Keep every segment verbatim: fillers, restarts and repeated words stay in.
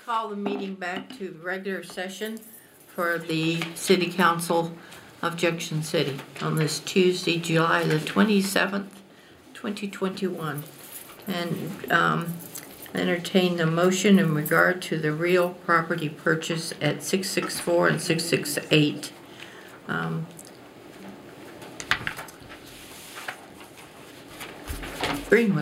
call the meeting back to regular session for the City Council of Junction City on this Tuesday, July the twenty-seventh, twenty twenty-one. And um, entertain the motion in regard to the real property purchase at six six four and six six eight. Um, Greenwood.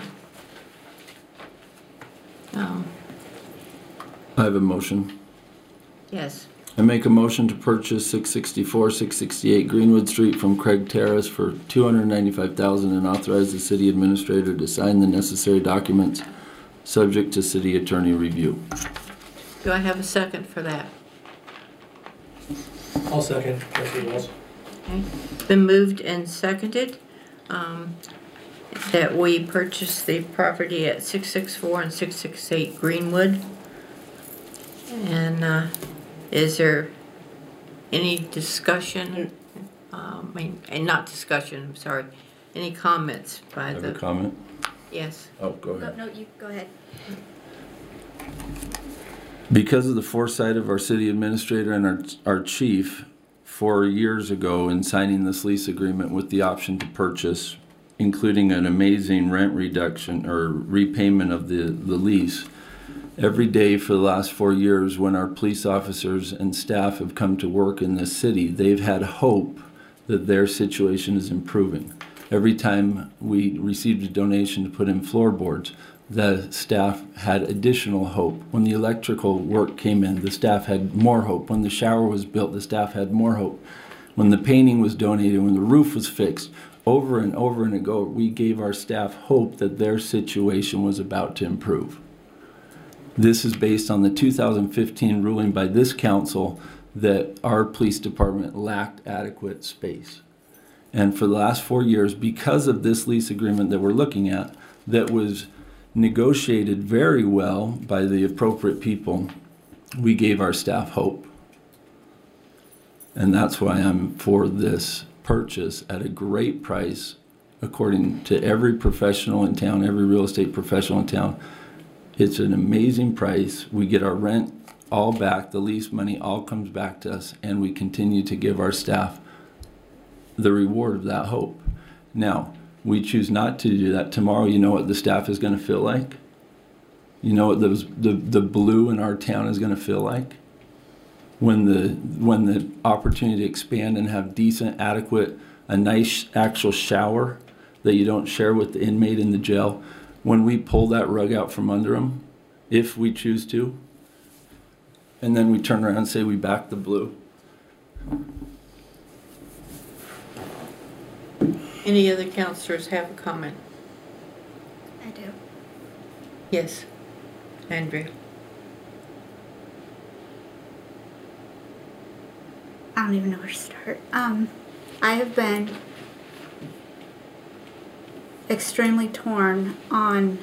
Um, I have a motion. yes. I make a motion to purchase six sixty-four, six sixty-eight Greenwood Street from Craig Terrace for two hundred ninety-five thousand dollars and authorize the city administrator to sign the necessary documents subject to city attorney review. Do I have a second for that? I'll second. Trustee Wells. Okay. It's been moved and seconded um, that we purchase the property at six six four and six six eight Greenwood. And uh, is there any discussion? Um, I mean, and not discussion, I'm sorry. Any comments by Have the... a comment? Yes. Oh, go ahead. No, you go ahead. Because of the foresight of our city administrator and our, our chief four years ago in signing this lease agreement with the option to purchase, including an amazing rent reduction or repayment of the, the lease, every day for the last four years when our police officers and staff have come to work in this city, they've had hope that their situation is improving. Every time we received a donation to put in floorboards, the staff had additional hope. When the electrical work came in, the staff had more hope. When the shower was built, the staff had more hope. When the painting was donated, when the roof was fixed, over and over and ago, we gave our staff hope that their situation was about to improve. This is based on the two thousand fifteen ruling by this council that our police department lacked adequate space. And for the last four years, because of this lease agreement that we're looking at, that was negotiated very well by the appropriate people, we gave our staff hope. And that's why I'm for this purchase at a great price, according to every professional in town, every real estate professional in town. It's an amazing price. We get our rent all back, the lease money all comes back to us, and we continue to give our staff the reward of that hope. Now, we choose not to do that. Tomorrow, you know what the staff is going to feel like? You know what those, the, the blue in our town is going to feel like? When the, when the opportunity to expand and have decent, adequate, a nice actual shower that you don't share with the inmate in the jail, when we pull that rug out from under them, if we choose to, and then we turn around and say we back the blue. Any other councilors have a comment? I do. Yes. Andrea. I don't even know where to start. Um, I have been extremely torn on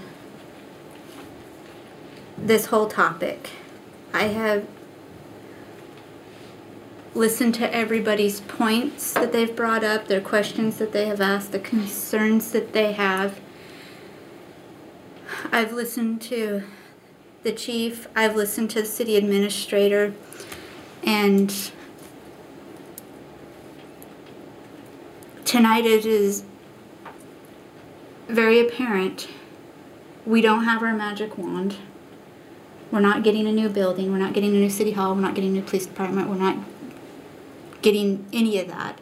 this whole topic. I have listened to everybody's points that they've brought up, their questions that they have asked, the concerns that they have. I've listened to the chief, I've listened to the city administrator, and tonight it is very apparent we don't have our magic wand. We're not getting a new building, we're not getting a new city hall, we're not getting a new police department, we're not getting any of that.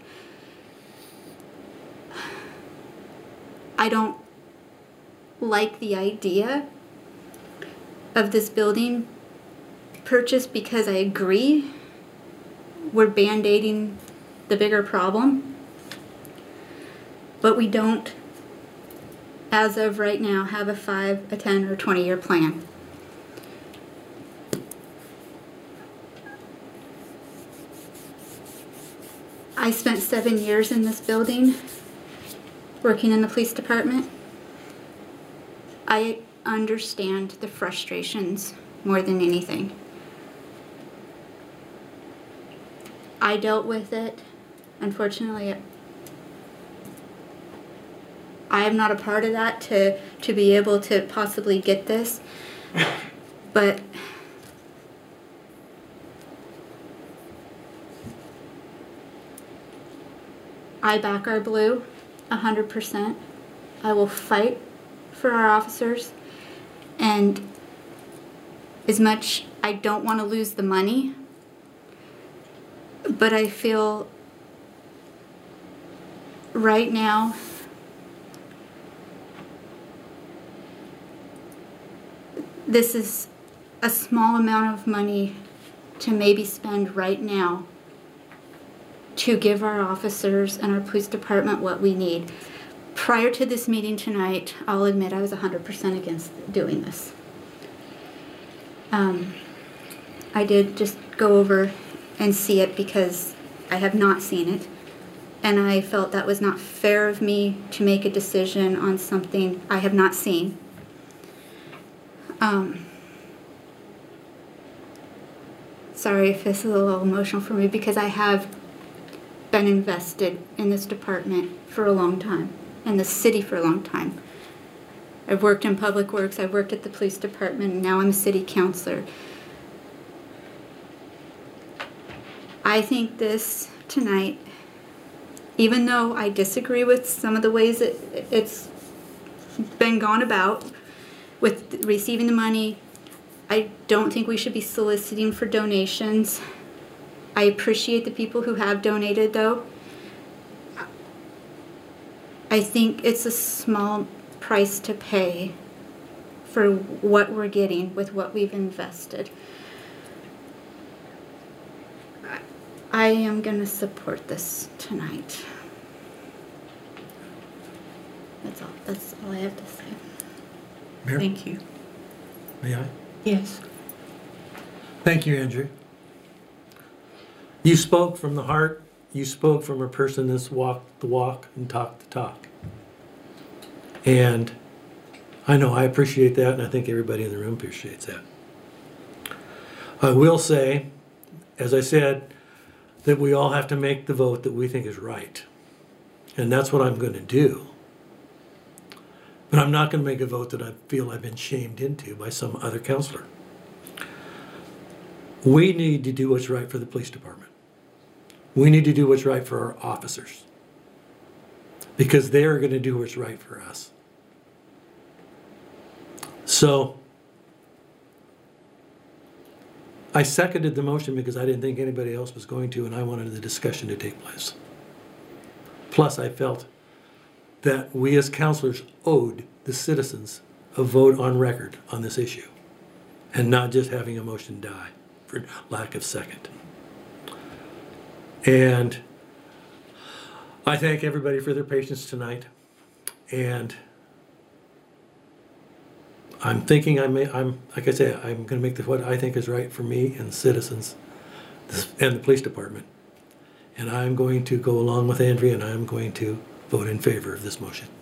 I don't like the idea of this building purchase because I agree we're band-aiding the bigger problem, but we don't, as of right now, have a five, a ten, or twenty year plan. I spent seven years in this building working in the police department. I understand the frustrations more than anything. I dealt with it. Unfortunately, I am not a part of that to, to be able to possibly get this. But I back our blue one hundred percent. I will fight for our officers. And as much I don't want to lose the money, but I feel right now this is a small amount of money to maybe spend right now to give our officers and our police department what we need. Prior to this meeting tonight, I'll admit I was one hundred percent against doing this. Um, I did just go over and see it because I have not seen it. And I felt that was not fair of me to make a decision on something I have not seen. Um, sorry if this is a little emotional for me because I have been invested in this department for a long time, and the city for a long time. I've worked in public works, I've worked at the police department, and now I'm a city councilor. I think this tonight, even though I disagree with some of the ways that it's been gone about with receiving the money, I don't think we should be soliciting for donations. I appreciate the people who have donated, though. I think it's a small price to pay for what we're getting with what we've invested. I am going to support this tonight. That's all. That's all I have to say. Mayor, Thank you. may I? Yes. Thank you, Andrew. You spoke from the heart. You spoke from a person that's walked the walk and talked the talk. And I know I appreciate that, and I think everybody in the room appreciates that. I will say, as I said, that we all have to make the vote that we think is right. And that's what I'm going to do. But I'm not going to make a vote that I feel I've been shamed into by some other counselor. We need to do what's right for the police department. We need to do what's right for our officers. Because they're going to do what's right for us. So, I seconded the motion because I didn't think anybody else was going to, and I wanted the discussion to take place. Plus, I felt that we as counselors owed the citizens a vote on record on this issue, and not just having a motion die for lack of second. And I thank everybody for their patience tonight, and I'm thinking I may, I'm, like I say, I'm going to make the, what I think is right for me and the citizens and the police department. And I'm going to go along with Andrea, and I'm going to vote in favor of this motion.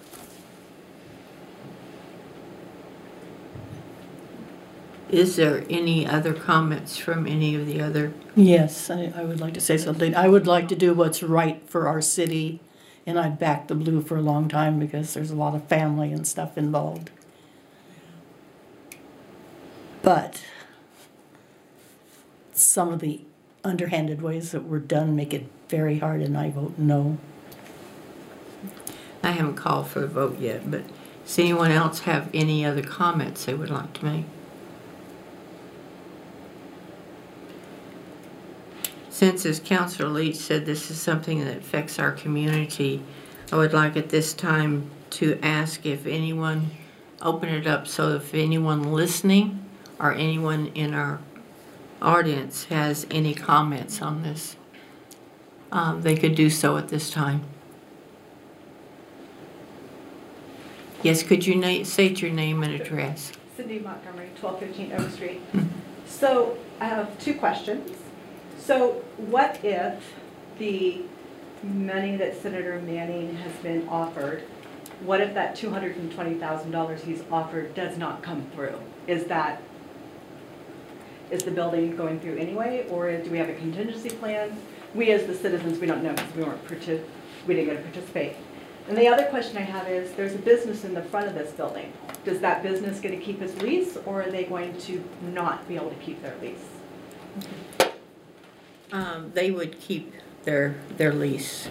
Is there any other comments from any of the other? Yes, I, I would like to say something. I would like to do what's right for our city, and I've backed the blue for a long time because there's a lot of family and stuff involved. But some of the underhanded ways that were done make it very hard, and I vote no. I haven't called for a vote yet, but does anyone else have any other comments they would like to make? Since, as Councilor Leach said, this is something that affects our community, I would like at this time to ask if anyone, open it up so if anyone listening or anyone in our audience has any comments on this, um, they could do so at this time. Yes, could you na- state your name and address? Cindy Montgomery, twelve fifteen Oak Street. So I have two questions. So what if the money that Senator Manning has been offered, what if that two hundred twenty thousand dollars he's offered does not come through? Is that, is the building going through anyway, or do we have a contingency plan? We as the citizens, we don't know because we weren't partic- we didn't get to participate. And the other question I have is, there's a business in the front of this building. Does that business get to keep its lease, or are they going to not be able to keep their lease? Um, they would keep their, their lease.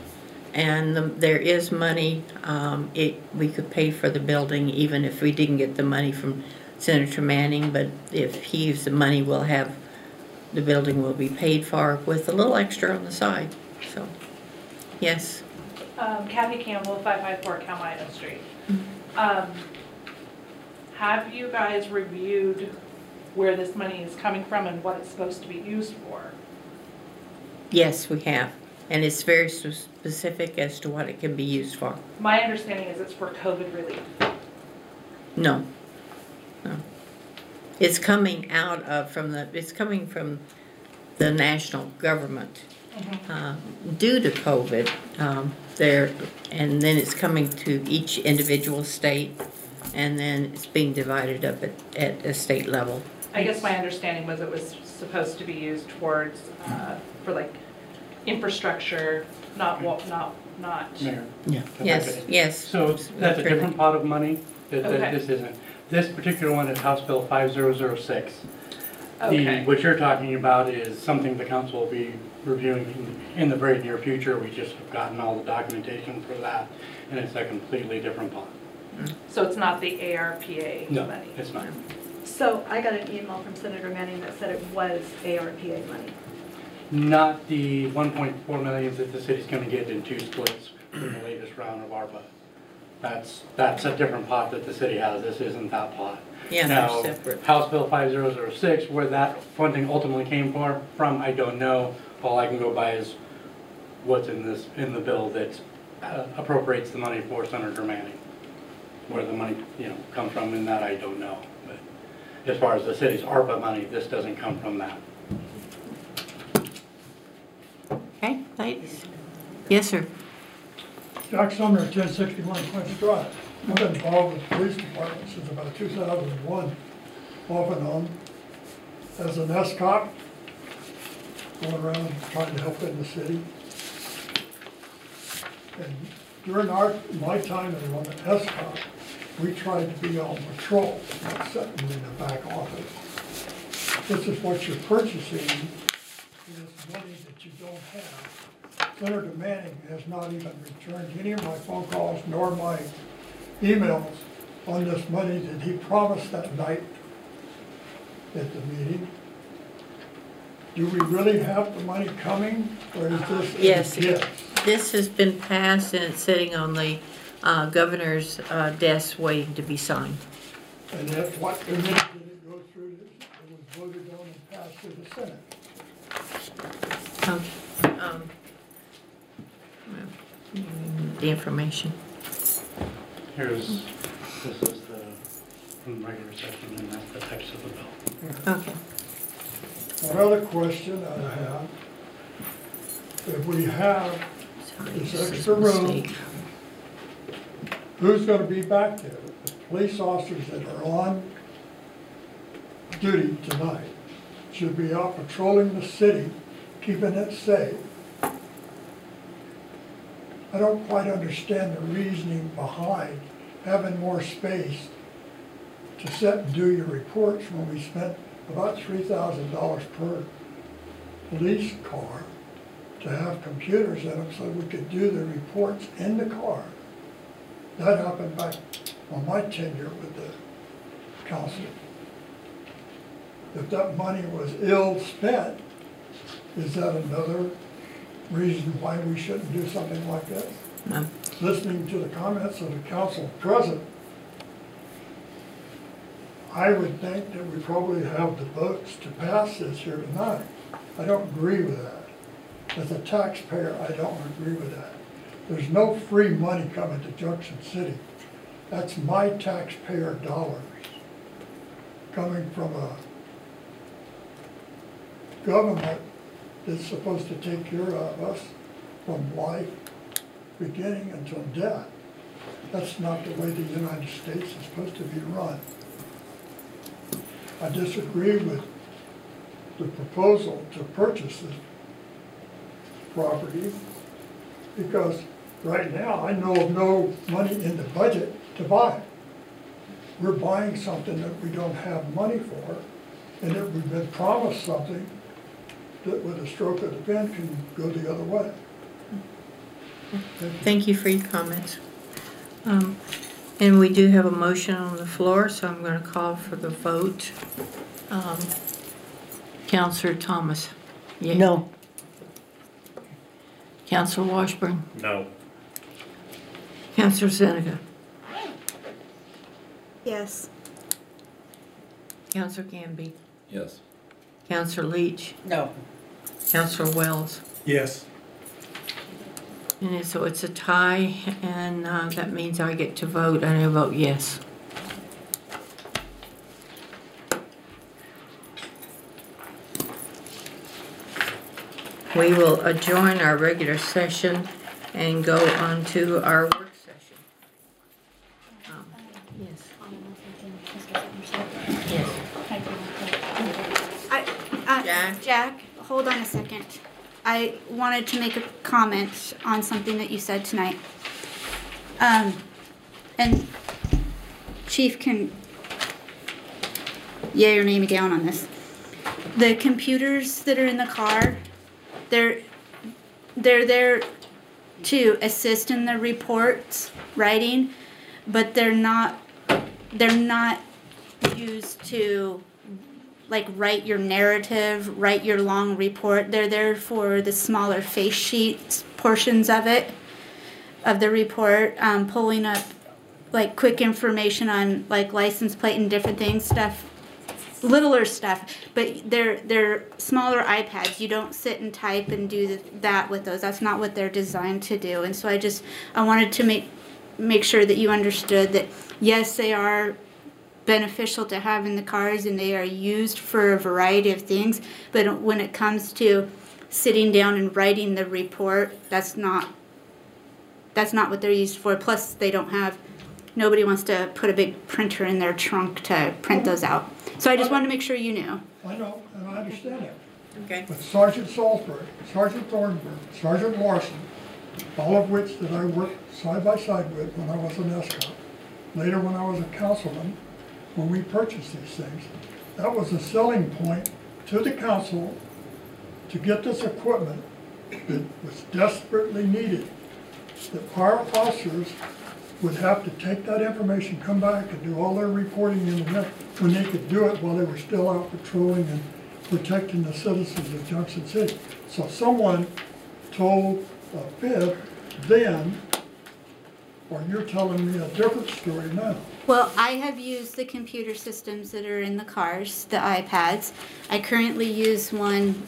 and the- there is money, um, it, we could pay for the building even if we didn't get the money from Senator Manning, but if he uses the money, we'll have, the building will be paid for with a little extra on the side, so, yes. Um, Kathy Campbell, five five four Calmina Street. Um, have you guys reviewed where this money is coming from and what it's supposed to be used for? Yes, we have, and it's very s- specific as to what it can be used for. My understanding is it's for COVID relief. No, no. It's coming out of, from the, it's coming from the national government. Uh, due to COVID, um, there, and then it's coming to each individual state, and then it's being divided up at, at a state level. I guess my understanding was it was supposed to be used towards, uh, for like infrastructure, not, wa- not, not. Mayor. Yeah. Yes, yes. So that's a different pot of money, that, that Okay. this isn't. This particular one is House Bill five zero zero six. The, Okay. what you're talking about is something the council will be reviewing in, in the very near future. We just have gotten all the documentation for that, and it's a completely different pot. So it's not the A R P A No, money? it's not. So I got an email from Senator Manning that said it was A R P A money. Not the one point four million that the city's gonna get in two splits from the latest round of ARPA. That's, that's a different pot that the city has. This isn't that pot. Yeah, Now, they're separate. House Bill five zero zero six, where that funding ultimately came for, from, I don't know. All I can go by is what's in this, in the bill that uh, appropriates the money for Senator Manning. Where the money, you know, comes from in that, I don't know. But as far as the city's ARPA money, this doesn't come from that. Okay, ladies? Yes, sir. Jack Sumner, ten sixty-one Quince Drive. I've been involved with the police department since about two thousand one, off and on, as an S cop, going around trying to help in the city. And during our, my time as an S cop, we tried to be on patrol, not sitting in the back office. This is what you're purchasing, is money that you don't have. Senator Manning has not even returned any of my phone calls nor my emails on this money that he promised that night at the meeting. Do we really have the money coming, or is this a Yes. gift? This has been passed and it's sitting on the uh, governor's uh, desk waiting to be signed. And at what committee did it go through? This? It was voted on and passed through the Senate. Okay. um, well, The information. Here's, this is the, from regular session, and that's the text of the bill. Okay. One other question I have, if we have Sorry, this this is a extra room, mistake. who's gonna be back there? The police officers that are on duty tonight should be out patrolling the city, keeping it safe. I don't quite understand the reasoning behind having more space to sit and do your reports when we spent about three thousand dollars per police car to have computers in them so we could do the reports in the car. That happened back on my tenure with the council. If that money was ill spent, is that another reason why we shouldn't do something like this? No. Listening to the comments of the council president, I would think that we probably have the votes to pass this here tonight. I don't agree with that. As a taxpayer, I don't agree with that. There's no free money coming to Junction City. That's my taxpayer dollars coming from a government that's supposed to take care of us from life beginning until death. That's not the way the United States is supposed to be run. I disagree with the proposal to purchase this property because right now I know of no money in the budget to buy it. We're buying something that we don't have money for, and that we've been promised something that with a stroke of the pen can go the other way. Thank you for your comments. Um, And we do have a motion on the floor, so I'm going to call for the vote. Um, Counselor Thomas? Yea. No. Counselor Washburn? No. Counselor Seneca? Yes. Counselor Gamby? Yes. Counselor Leach? No. Counselor Wells? Yes. And so it's a tie, and uh, that means I get to vote, and I vote yes. We will adjourn our regular session and go on to our work session. Um, Yes. Yes. I, uh, Jack? Jack, hold on a second. I wanted to make a comment on something that you said tonight. Um, and Chief can yay or nay me down on this. The computers that are in the car, they're they're there to assist in the reports writing, but they're not they're not used to like write your narrative, write your long report. They're there for the smaller face sheets portions of it, of the report, um, pulling up like quick information on like license plate and different things, stuff, littler stuff. But they're they're smaller iPads. You don't sit and type and do the, that with those. That's not what they're designed to do. And so I just I wanted to make make sure that you understood that yes, they are beneficial to have in the cars and they are used for a variety of things, but when it comes to sitting down and writing the report, that's not that's not what they're used for. Plus they don't have nobody wants to put a big printer in their trunk to print those out. So I just wanted to make sure you knew. I know, and I understand that. Okay. But Sergeant Salisbury, Sergeant Thornburg, Sergeant Larson, all of which that I worked side by side with when I was an S C O P, later when I was a councilman, when we purchased these things, that was a selling point to the council to get this equipment that was desperately needed. That our officers would have to take that information, come back and do all their reporting in the net when they could do it while they were still out patrolling and protecting the citizens of Junction City. So someone told a fib then, or you're telling me a different story now. Well, I have used the computer systems that are in the cars, the iPads. I currently use one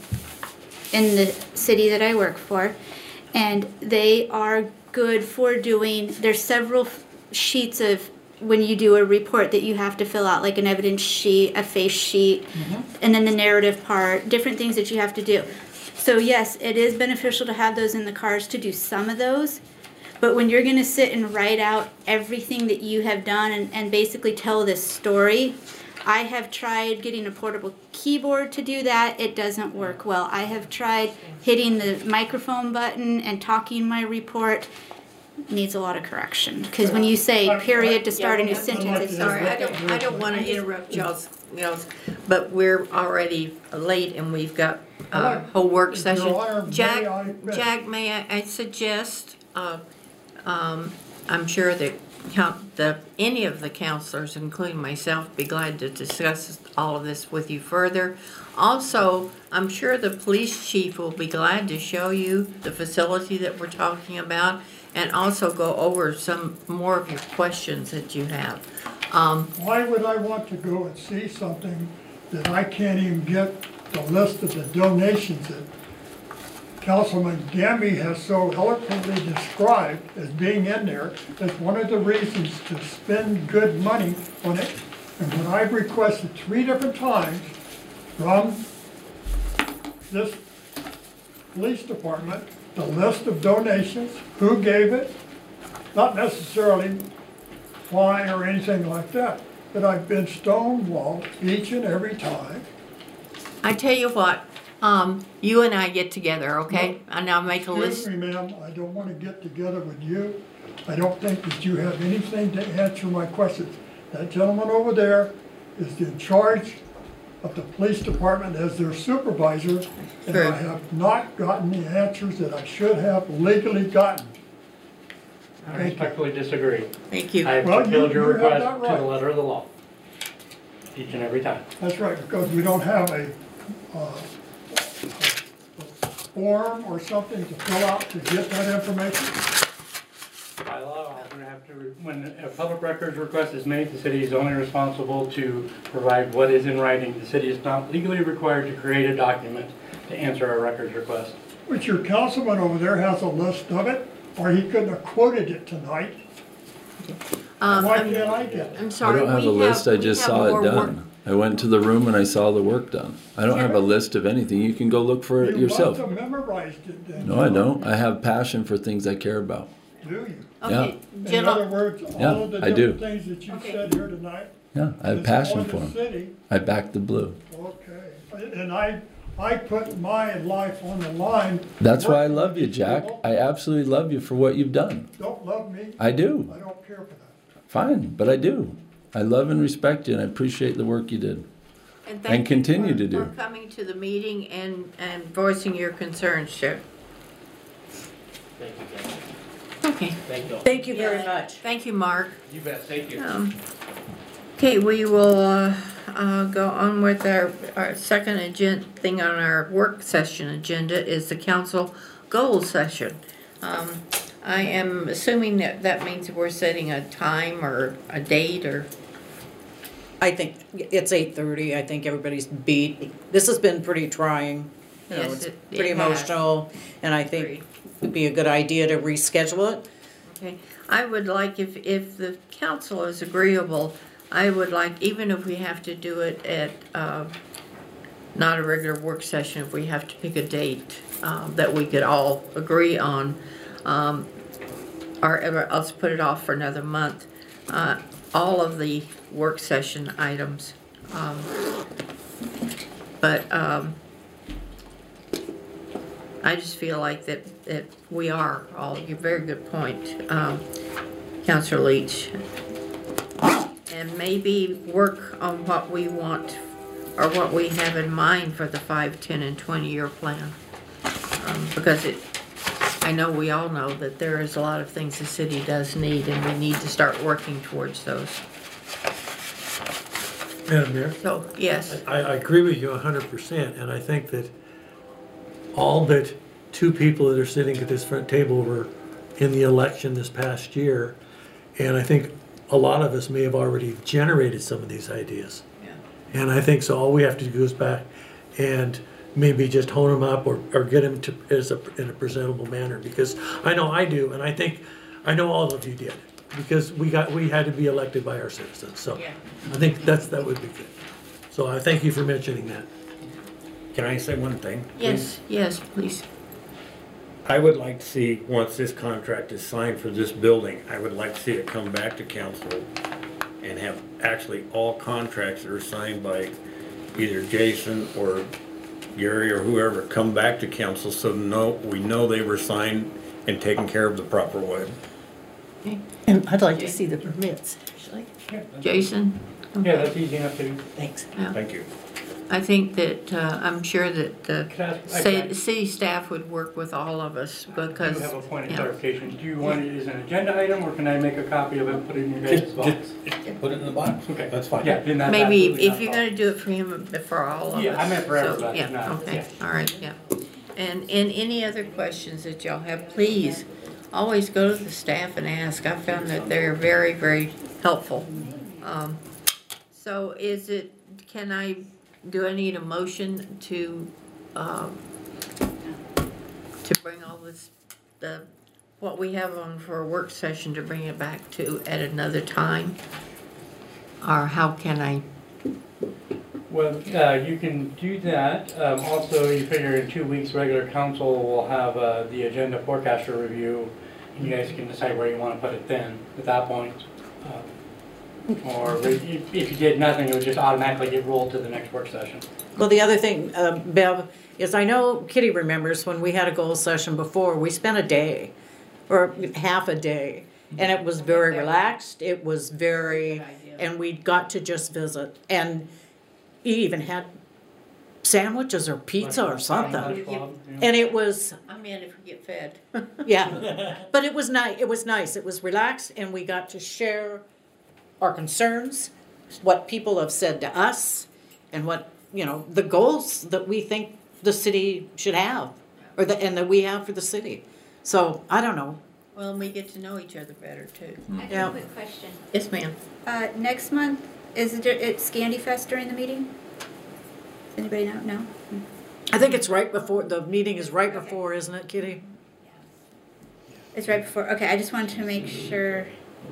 in the city that I work for, and they are good for doing, there's several sheets of when you do a report that you have to fill out, like an evidence sheet, a face sheet, mm-hmm. and then the narrative part, different things that you have to do. So yes, it is beneficial to have those in the cars to do some of those. But when you're going to sit and write out everything that you have done and, and basically tell this story, I have tried getting a portable keyboard to do that. It doesn't work well. I have tried hitting the microphone button and talking my report. It needs a lot of correction. Because when you say period to start a new sentence, it's Sorry, I don't, I don't want to interrupt y'all's, you know, but we're already late and we've got a whole work session. Jack, Jack, may I, I suggest, uh, Um, I'm sure that count the any of the counselors, including myself, be glad to discuss all of this with you further. Also, I'm sure the police chief will be glad to show you the facility that we're talking about and also go over some more of your questions that you have. Um, Why would I want to go and see something that I can't even get the list of the donations that Councilman Gamby has so eloquently described as being in there as one of the reasons to spend good money on it. And when I've requested three different times from this police department, the list of donations, who gave it, not necessarily why or anything like that, but I've been stonewalled each and every time. I tell you what, Um, you and I get together, okay? And I'll make a list. Excuse me, ma'am, I don't want to get together with you. I don't think that you have anything to answer my questions. That gentleman over there is in charge of the police department as their supervisor, and True. I have not gotten the answers that I should have legally gotten. I respectfully disagree. Thank you. I Well, have you- fulfilled your you have request that to right. the letter of the law. Each and every time. That's right, because we don't have a, uh, a form or something to fill out to get that information. By law, I'm gonna have to, when a public records request is made, the city is only responsible to provide what is in writing. The city is not legally required to create a document to answer a records request. But your councilman over there has a list of it, or he couldn't have quoted it tonight. Um, Why I'm- can't I get it? I'm I sorry, don't have we a list, I we just have saw it more work. done. I went to the room and I saw the work done. I don't have a list of anything, you can go look for it You yourself. must have memorized it then. No, I don't, I have passion for things I care about. Do you? Okay, In other gentlemen, words, Yeah, all of the I do. different things that you Okay. said here tonight. Yeah, I have is passion on for the them. city. I back the blue. Okay, and I, I put my life on the line. That's why I working love with you, these Jack. people. I absolutely love you for what you've done. Don't love me, I do. I don't care for that. Fine, but I do. I love and respect you and I appreciate the work you did. and thank you continue for- to do. For coming to the meeting and, and voicing your concerns, Sheriff. Thank you, Judge. Okay. Thank you. Thank you very Yeah. much. Thank you, Mark. You bet, thank you. Um, Okay, we will uh, uh, go on with our, our second agenda thing on our work session agenda is the council goal session. Um, I am assuming that that means we're setting a time or a date or, I think it's eight thirty. I think everybody's beat. This has been pretty trying. You know, Yes, it's it- it pretty has. emotional, and I think it'd be a good idea to reschedule it. okay. I would like, if, if the council is agreeable, I would like, even if we have to do it at, uh, not a regular work session, if we have to pick a date, um, that we could all agree on, um, or ever, let's put it off for another month, uh, all of the work session items, um, but, um, I just feel like that, that we are all, you're very good point, um, Counselor Leach. And maybe work on what we want, or what we have in mind for the five, ten, and twenty-year plan. Um, because it, I know we all know that there is a lot of things the city does need, and we need to start working towards those. Madam Mayor? So, yes, I, I agree with you a hundred percent, and I think that all but two people that are sitting at this front table were in the election this past year, and I think a lot of us may have already generated some of these ideas. Yeah. And I think so all we have to do is back and maybe just hone them up or, or get them to, as a, in a presentable manner, because I know I do, and I think, I know all of you did, because we got, we had to be elected by our citizens, so yeah. I think that's, that would be good. So I thank you for mentioning that. Can I say one thing? Yes, yes, please. I would like to see, once this contract is signed for this building, I would like to see it come back to council and have actually all contracts that are signed by either Jason or Gary or whoever come back to council so no, we know they were signed and taken care of the proper way. Okay. And I'd like to see the permits, actually. Jason? Yeah, that's easy enough to do. Thanks. Yeah. Thank you. I think that, uh, I'm sure that the Could I ask- I- city, I- city staff would work with all of us I because. do have a point of yeah. clarification. Do you want it as an agenda item, or can I make a copy of it and put it in your guys' Just, box? just put it in the box. Okay. That's fine. Yeah, then that's Maybe absolutely if not a you're problem. gonna do it for him, uh, for all of us. Yeah, I meant for So, everybody, Yeah, not- okay, yeah. all right, yeah. And, and any other questions that y'all have, please, always go to the staff and ask. I found that they're very, very helpful. Um, So is it, can I, do I need a motion to, um, to bring all this, the, what we have on for a work session to bring it back to at another time? Or how can I? Well, uh, you can do that. Um, also, you figure in two weeks, regular council will have, uh, the agenda forecaster review. And you guys can decide where you wanna put it then, at that point. Um, Or if if you did nothing, it would just automatically get rolled to the next work session. Well, the other thing, uh, Bev, is I know Kitty remembers when we had a goal session before, we spent a day or half a day. And it was very relaxed. It was very, and we got to just visit. And you even had sandwiches or pizza or something. Lunch club, you know. And it was, I'm in if we get fed. yeah, but it was nice, it was nice, it was relaxed, and we got to share our concerns, what people have said to us, and what, you know, the goals that we think the city should have, or the, and that we have for the city. So, I don't know. Well, and we get to know each other better too. I have Yeah. a quick question. Yes, ma'am. Uh, next month, is it, it's Scandy Fest during the meeting? Does anybody know? No? I think it's right before, the meeting is right before, isn't it, Kitty? It's right before, okay, I just wanted to make sure.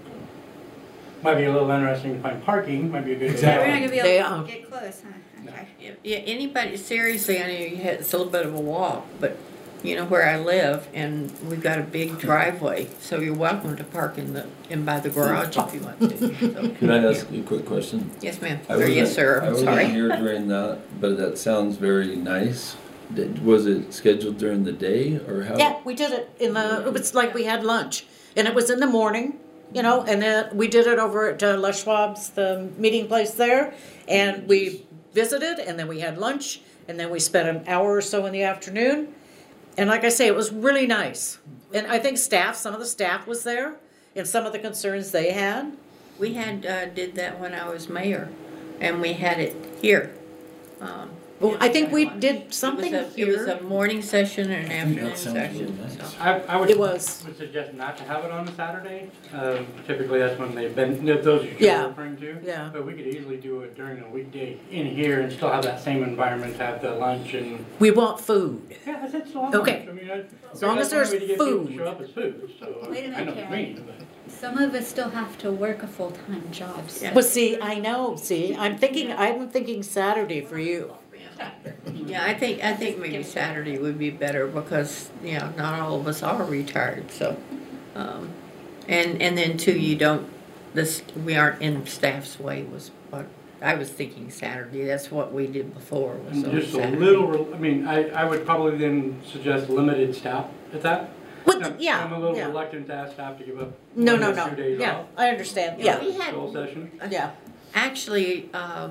Might be a little interesting to find parking, might be a good. Exactly. We're not gonna be They, able um, to get close, huh? Okay. Yeah, yeah, anybody, seriously, I know you had, it's a little bit of a walk, but you know where I live and we've got a big driveway, so you're welcome to park in the, in by the garage if you want to. So, Could I ask you a quick question? yes, ma'am. I Or yes, wasn't- sir, I I'm wasn't sorry. here during that, but that sounds very nice. Did- Was it scheduled during the day or how? Yeah, we did it in the, it was like we had lunch, and it was in the morning, you know, and then we did it over at uh, Les Schwab's, the meeting place there, and we visited, and then we had lunch, and then we spent an hour or so in the afternoon, and like I say, it was really nice. And I think staff, some of the staff was there, and some of the concerns they had. We had, uh, did that when I was mayor, and we had it here. Um, Well, I think we did something It was a, it was here. a morning session and an afternoon That sounds really session, nice. so. I, I would, It was. would suggest not to have it on a Saturday. Um, typically, that's when they've been, those you're Yeah. referring to. Yeah. But we could easily do it during a weekday in here and still have that same environment, have the lunch and. We want food. Yeah, I said still have Okay. lunch. I mean, I. As long as that's one there's way to get people to food. Show up is food, so Wait a I know minute, what you Karen. mean, but. Some of us still have to work a full-time job, so. Well, see, I know, see, I'm thinking, I'm thinking Saturday for you. Yeah, I think, I think maybe Saturday would be better because, you know, not all of us are retired, so. um, And, and then too, you don't, this, we aren't in staff's way was what, I was thinking Saturday, that's what we did before was And on just a Saturday. little, re- I mean, I, I would probably then suggest limited staff at that. But, I'm- yeah, I'm a little yeah. reluctant to ask staff to give up. No, one no, or no, Two days yeah, off. I understand, Yeah, yeah, we had, Full session. yeah. actually, um,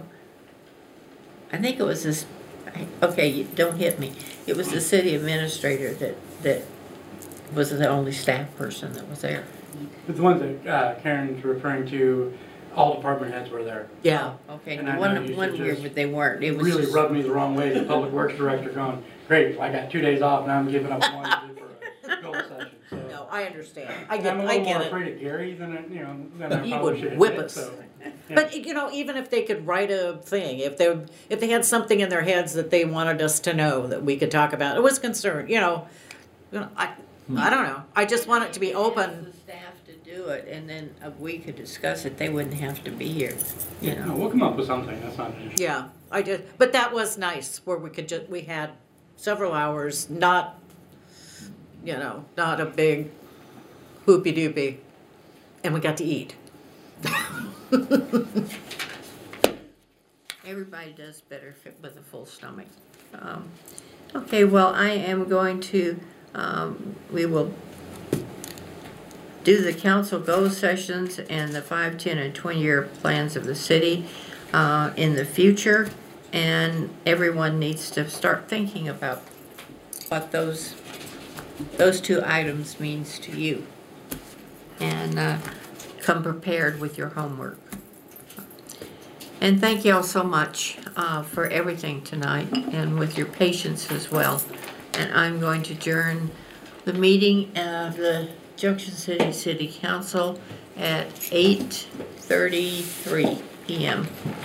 I think it was this, I- okay, you- don't hit me. It was the city administrator that, that was the only staff person that was there. But the ones that uh, Karen's referring to, all department heads were there. Yeah, Okay, And I know one, you one should year, just but they weren't, it was Really just. rubbed me the wrong way, the public works director going, great, I got two days off, now I'm giving up one to do for a goal session, so. no, I understand, I And get, I'm a I little more get it. afraid of Gary than, I- you know, than I He probably would should whip admit, us. so. yeah. But, you know, even if they could write a thing, if they, if they had something in their heads that they wanted us to know that we could talk about, it was concerned, you know, you know, I, I don't know, I just want it to be Ask open. the staff to do it, and then uh, we could discuss it, they wouldn't have to be here, you No, know. we'll come up with something, that's not an issue. Yeah, I did, but that was nice, where we could just, we had several hours, not, you know, not a big whoopie doopie, and we got to eat. Everybody does better if it- with a full stomach. Um, Okay, well, I am going to, um, we will do the council goal sessions and the five, ten, and twenty-year plans of the city uh, in the future. And everyone needs to start thinking about what those, those two items means to you. And uh, come prepared with your homework. And thank you all so much uh, for everything tonight and with your patience as well. And I'm going to adjourn the meeting of the Junction City City Council at eight thirty-three p m